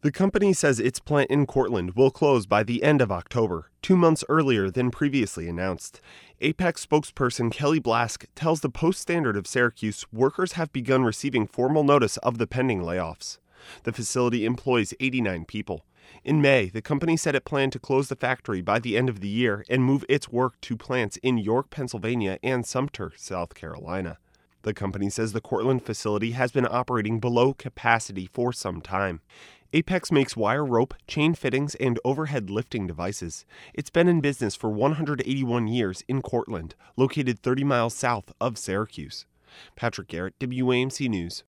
The company says its plant in Cortland will close by the end of October, 2 months earlier than previously announced. Apex spokesperson Kelly Blask tells the Post-Standard of Syracuse workers have begun receiving formal notice of the pending layoffs. The facility employs 89 people. In May, the company said it planned to close the factory by the end of the year and move its work to plants in York, Pennsylvania and Sumter, South Carolina. The company says the Cortland facility has been operating below capacity for some time. Apex makes wire rope, chain fittings, and overhead lifting devices. It's been in business for 181 years in Cortland, located 30 miles south of Syracuse. Patrick Garrett, WAMC News.